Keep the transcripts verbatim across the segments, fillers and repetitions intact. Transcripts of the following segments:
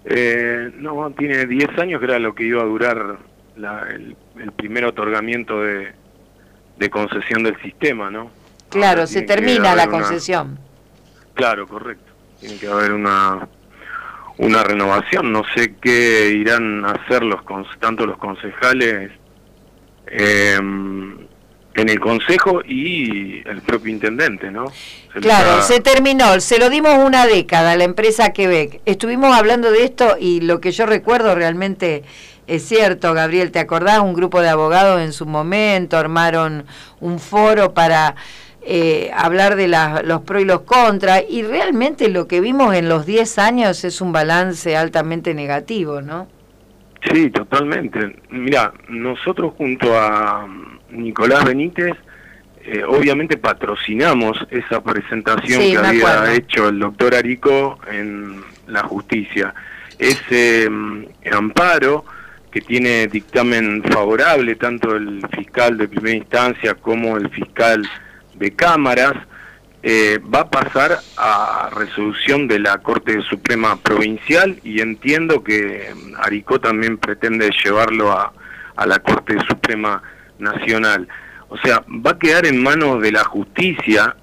Eh, no, tiene diez años, que era lo que iba a durar la, el, el primer otorgamiento de, de concesión del sistema, ¿no? Claro, Ahora se tiene que termina la haber una- concesión. Claro, correcto. Tiene que haber una una renovación. No sé qué irán a hacer los con- tanto los concejales eh, en el consejo y el propio intendente, ¿no? Se les Claro, ha- se terminó, se lo dimos una década a la empresa Quebec. Estuvimos hablando de esto y lo que yo recuerdo realmente es cierto, Gabriel, ¿te acordás? Un grupo de abogados en su momento armaron un foro para eh, hablar de la, los pros y los contras, y realmente lo que vimos en los diez años es un balance altamente negativo, ¿no? Sí, totalmente. Mira, nosotros junto a Nicolás Benítez, eh, obviamente patrocinamos esa presentación Sí, que me había acuerdo. hecho el doctor Arico en la justicia. Ese mm, amparo que tiene dictamen favorable, tanto el fiscal de primera instancia como el fiscal de cámaras, eh, va a pasar a resolución de la Corte Suprema Provincial, y entiendo que Arico también pretende llevarlo a, a la Corte Suprema Nacional. O sea, va a quedar en manos de la justicia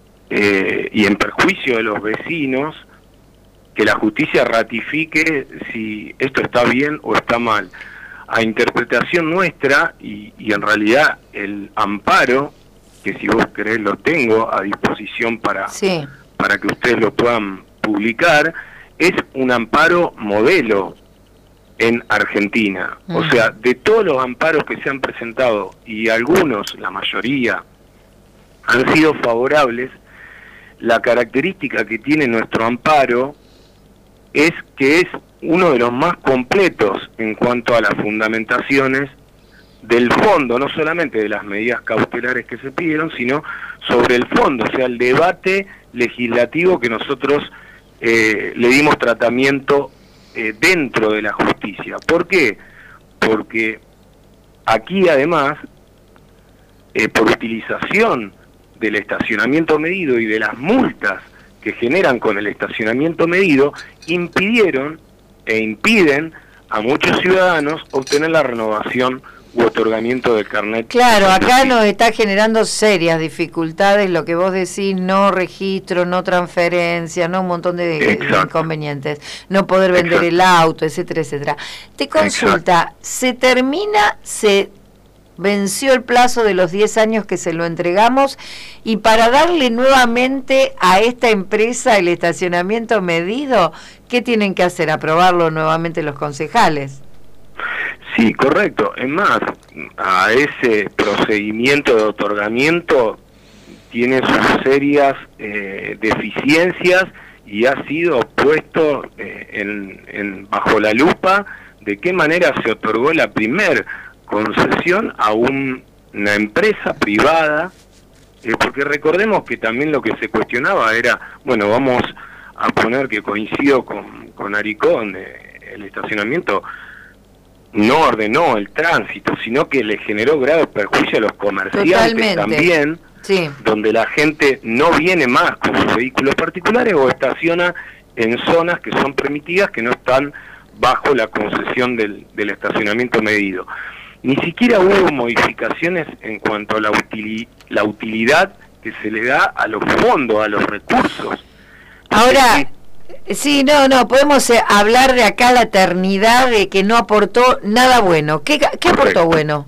eh, y en perjuicio de los vecinos que la justicia ratifique si esto está bien o está mal. A interpretación nuestra, y, y en realidad el amparo, que si vos querés lo tengo a disposición para, Sí. para que ustedes lo puedan publicar, es un amparo modelo en Argentina. Mm. O sea, de todos los amparos que se han presentado, y algunos, la mayoría, han sido favorables, la característica que tiene nuestro amparo es que es uno de los más completos en cuanto a las fundamentaciones del fondo, no solamente de las medidas cautelares que se pidieron, sino sobre el fondo, o sea, el debate legislativo que nosotros eh, le dimos tratamiento eh, dentro de la justicia. ¿Por qué? Porque aquí además, eh, por utilización del estacionamiento medido y de las multas que generan con el estacionamiento medido, impidieron e impiden a muchos ciudadanos obtener la renovación u otorgamiento del carnet. Claro, acá nos está generando serias dificultades lo que vos decís, no registro, no transferencia, no un montón de, de inconvenientes, no poder vender Exacto. el auto, etcétera, etcétera. Te consulta, Exacto. ¿se termina, se venció el plazo de los diez años que se lo entregamos, y para darle nuevamente a esta empresa el estacionamiento medido, qué tienen que hacer? ¿Aprobarlo nuevamente los concejales? Sí, correcto. Es más, a ese procedimiento de otorgamiento tiene sus serias eh, deficiencias y ha sido puesto eh, en, en, bajo la lupa de qué manera se otorgó la primer concesión a un, una empresa privada, eh, porque recordemos que también lo que se cuestionaba era, bueno, vamos a poner que coincido con, con Aricón, eh, el estacionamiento no ordenó el tránsito, sino que le generó grave perjuicio a los comerciantes Totalmente. también, sí. donde la gente no viene más con sus vehículos particulares o estaciona en zonas que son permitidas, que no están bajo la concesión del, del estacionamiento medido. Ni siquiera hubo modificaciones en cuanto a la, utili, la utilidad que se le da a los fondos, a los recursos. Ahora... Eh, Sí, no, no, podemos eh, hablar de acá la eternidad de que no aportó nada bueno. ¿Qué, qué aportó bueno?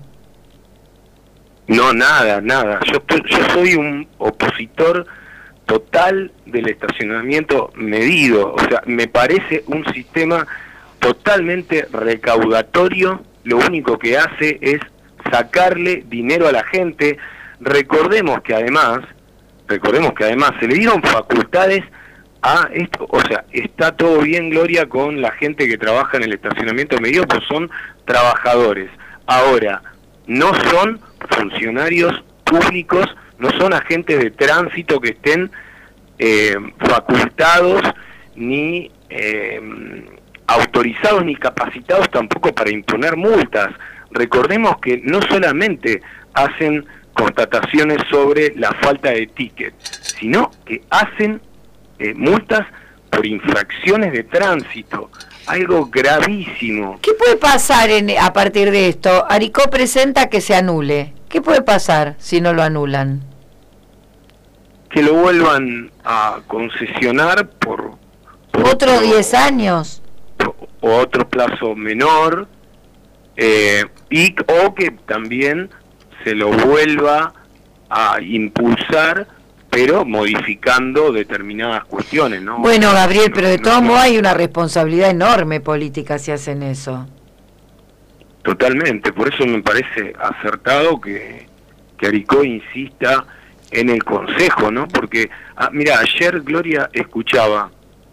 No, nada, nada. Yo, yo soy un opositor total del estacionamiento medido. O sea, me parece un sistema totalmente recaudatorio. Lo único que hace es sacarle dinero a la gente. Recordemos que además, recordemos que además se le dieron facultades a esto, o sea, está todo bien, Gloria, con la gente que trabaja en el estacionamiento medido, pues son trabajadores. Ahora, no son funcionarios públicos, no son agentes de tránsito que estén eh, facultados, ni eh, autorizados, ni capacitados tampoco para imponer multas. Recordemos que no solamente hacen constataciones sobre la falta de ticket, sino que hacen Eh, multas por infracciones de tránsito. algo gravísimo. ¿Qué puede pasar en, a partir de esto? Aricó presenta que se anule. ¿Qué puede pasar si no lo anulan? Que lo vuelvan a concesionar por... por ¿Otros diez años? O otro plazo menor, eh, y o que también se lo vuelva a impulsar, pero modificando determinadas cuestiones, ¿no? Bueno, Gabriel, pero de no, todos no, modos hay una responsabilidad enorme política si hacen eso. Totalmente, por eso me parece acertado que, que Aricó insista en el Consejo, ¿no? Porque, ah, mira, ayer Gloria escuchaba,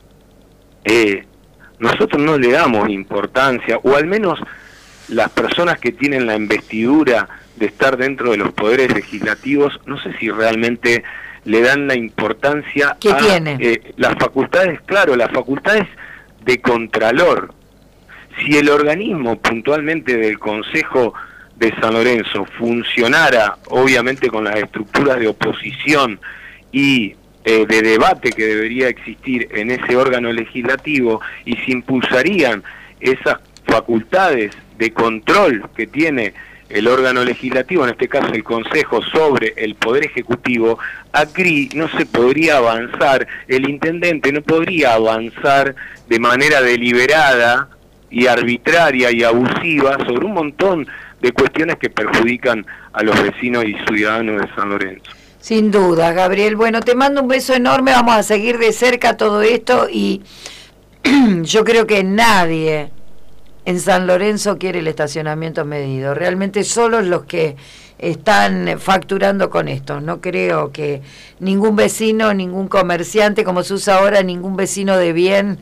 eh, nosotros no le damos importancia, o al menos las personas que tienen la investidura de estar dentro de los poderes legislativos, no sé si realmente le dan la importancia ¿Qué a tiene? Eh, las facultades, claro, las facultades de contralor. Si el organismo puntualmente del Consejo de San Lorenzo funcionara, obviamente con las estructuras de oposición y eh, de debate que debería existir en ese órgano legislativo, y se impulsarían esas facultades de control que tiene el órgano legislativo, en este caso el Consejo, sobre el Poder Ejecutivo, A C R I no se podría avanzar, el intendente no podría avanzar de manera deliberada y arbitraria y abusiva sobre un montón de cuestiones que perjudican a los vecinos y ciudadanos de San Lorenzo. Sin duda, Gabriel. Bueno, te mando un beso enorme, vamos a seguir de cerca todo esto y yo creo que nadie en San Lorenzo quiere el estacionamiento medido. Realmente solos los que están facturando con esto. No creo que ningún vecino, ningún comerciante, como se usa ahora, ningún vecino de bien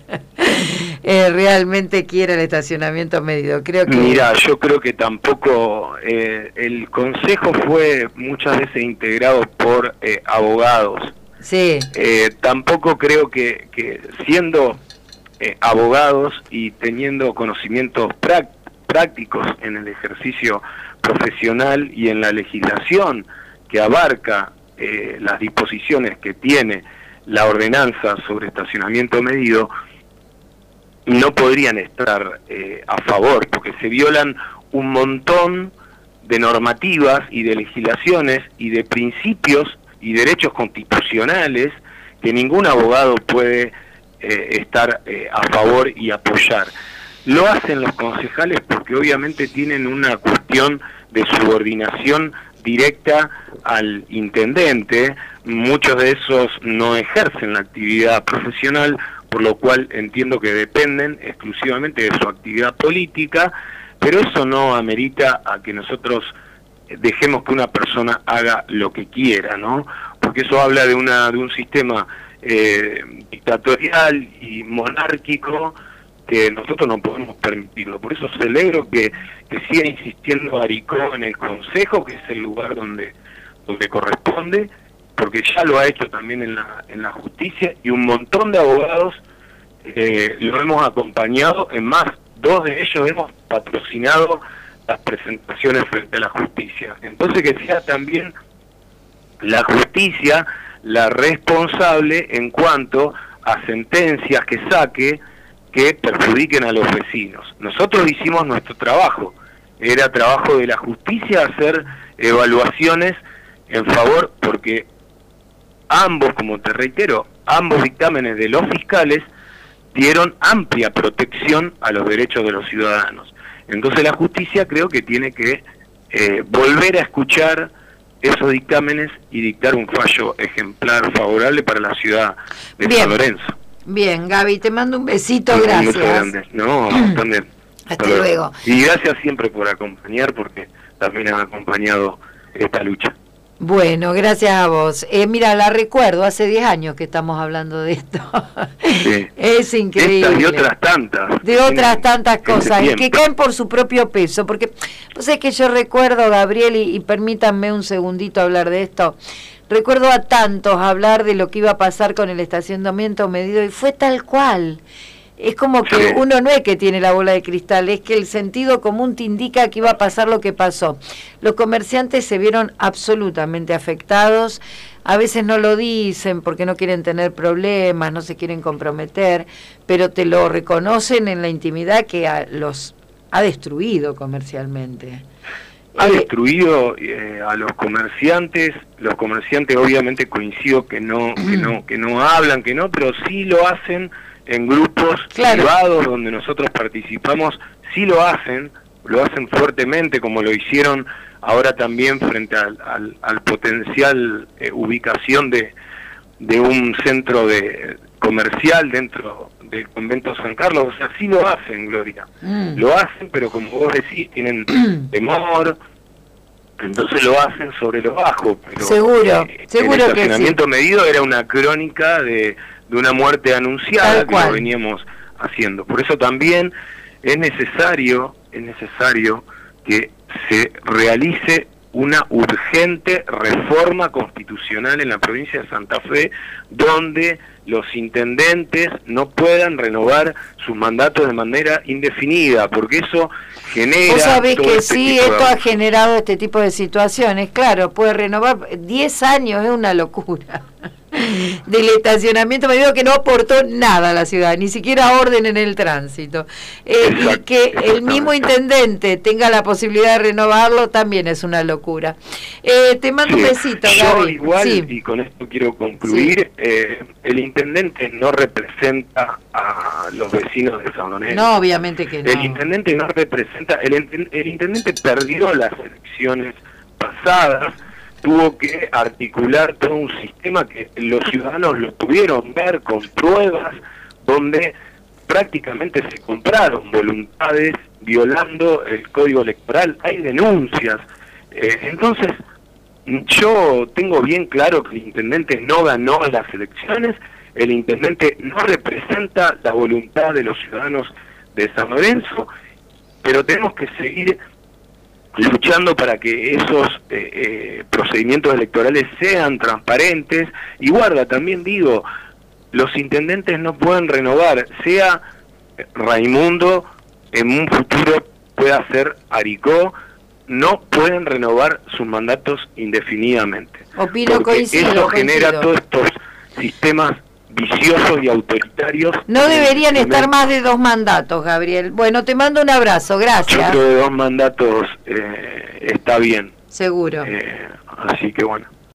eh, realmente quiera el estacionamiento medido. Creo que... Mira, yo creo que tampoco eh, el Consejo fue muchas veces integrado por eh, abogados. Sí. Eh, tampoco creo que, que siendo eh, abogados y teniendo conocimientos prácticos en el ejercicio profesional y en la legislación que abarca eh, las disposiciones que tiene la ordenanza sobre estacionamiento medido, no podrían estar eh, a favor, porque se violan un montón de normativas y de legislaciones y de principios y derechos constitucionales que ningún abogado puede eh, estar eh, a favor y apoyar. Lo hacen los concejales porque obviamente tienen una cuestión de subordinación directa al intendente. Muchos de esos no ejercen la actividad profesional, por lo cual entiendo que dependen exclusivamente de su actividad política, pero eso no amerita a que nosotros dejemos que una persona haga lo que quiera, ¿no? Porque eso habla de una de un sistema eh, dictatorial y monárquico que nosotros no podemos permitirlo. Por eso celebro que, que siga insistiendo Aricó en el Consejo, que es el lugar donde, donde corresponde, porque ya lo ha hecho también en la, en la justicia, y un montón de abogados eh, lo hemos acompañado, en más, dos de ellos hemos patrocinado las presentaciones frente a la justicia. Entonces que sea también la justicia la responsable en cuanto a sentencias que saque que perjudiquen a los vecinos. Nosotros hicimos nuestro trabajo, era trabajo de la justicia hacer evaluaciones en favor, porque ambos, como te reitero, ambos dictámenes de los fiscales dieron amplia protección a los derechos de los ciudadanos. Entonces la justicia creo que tiene que eh, volver a escuchar esos dictámenes y dictar un fallo ejemplar favorable para la ciudad de Bien. San Lorenzo. Bien, Gaby, te mando un besito, gracias. No, también. Hasta luego. luego. Y gracias siempre por acompañar, porque también han acompañado esta lucha. Bueno, gracias a vos. Eh, mira, la recuerdo, hace diez años que estamos hablando de esto. Sí. Es increíble. Estas y otras tantas. De otras tantas cosas, que caen por su propio peso. Porque, pues es que yo recuerdo, Gabriel, y, y permítanme un segundito hablar de esto. Recuerdo a tantos hablar de lo que iba a pasar con el estacionamiento medido, y fue tal cual. es como que sí. Uno no es que tiene la bola de cristal, es que el sentido común te indica que iba a pasar lo que pasó. Los comerciantes se vieron absolutamente afectados, a veces no lo dicen porque no quieren tener problemas, no se quieren comprometer, pero te lo reconocen en la intimidad que a, los ha destruido comercialmente. Ha destruido eh, a los comerciantes, los comerciantes obviamente coincido que no, que no, que no hablan, que no, pero sí lo hacen en grupos claro. privados donde nosotros participamos, sí lo hacen, lo hacen fuertemente como lo hicieron ahora también frente al, al, al potencial eh, ubicación de, de un centro de comercial dentro del convento San Carlos, o sea, sí lo hacen, Gloria, mm. lo hacen, pero como vos decís, tienen temor, entonces lo hacen sobre lo bajo, pero seguro, eh, seguro el estacionamiento que sí. medido era una crónica de, de una muerte anunciada que lo veníamos haciendo, por eso también es necesario, es necesario que se realice una urgente reforma constitucional en la provincia de Santa Fe, donde los intendentes no puedan renovar sus mandatos de manera indefinida, porque eso genera... Vos sabés que este sí, esto ha generado este tipo de situaciones, claro, puede renovar diez años, es una locura. Del estacionamiento, me digo que no aportó nada a la ciudad, ni siquiera orden en el tránsito. Eh, y que el mismo intendente tenga la posibilidad de renovarlo también es una locura. Eh, te mando sí. un besito, Yo Gaby. igual, sí. y con esto quiero concluir, sí. eh, el intendente no representa a los vecinos de San Lorenzo. No, obviamente que no. El intendente no representa, el, el intendente perdió las elecciones pasadas, tuvo que articular todo un sistema que los ciudadanos lo pudieron ver con pruebas, donde prácticamente se compraron voluntades violando el código electoral, hay denuncias. Eh, entonces, yo tengo bien claro que el intendente no ganó las elecciones, el intendente no representa la voluntad de los ciudadanos de San Lorenzo, pero tenemos que seguir luchando para que esos eh, eh, procedimientos electorales sean transparentes. Y guarda, también digo, los intendentes no pueden renovar, sea Raimundo, en un futuro pueda ser Aricó, no pueden renovar sus mandatos indefinidamente. Opino, coincido, eso coincido. genera todos estos sistemas viciosos y autoritarios. No deberían estar más de dos mandatos, Gabriel. Bueno, te mando un abrazo, gracias. Yo creo que dos mandatos eh, está bien. Seguro. Eh, así que bueno.